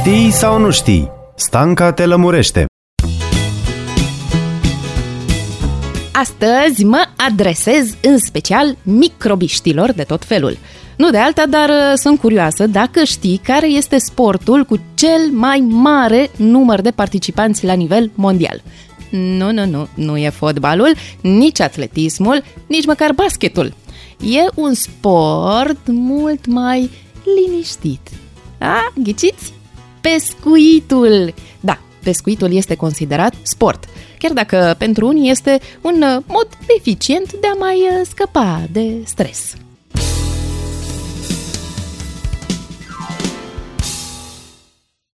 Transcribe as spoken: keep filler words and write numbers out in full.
Știi sau nu știi? Stanca te lămurește. Astăzi mă adresez în special microbiștilor de tot felul. Nu de alta, dar sunt curioasă dacă știi care este sportul cu cel mai mare număr de participanți la nivel mondial. Nu, nu, nu, nu e fotbalul, nici atletismul, nici măcar basketul. E un sport mult mai liniștit. A, ghiciți? Pescuitul! Da, pescuitul este considerat sport, chiar dacă pentru unii este un mod eficient de a mai scăpa de stres.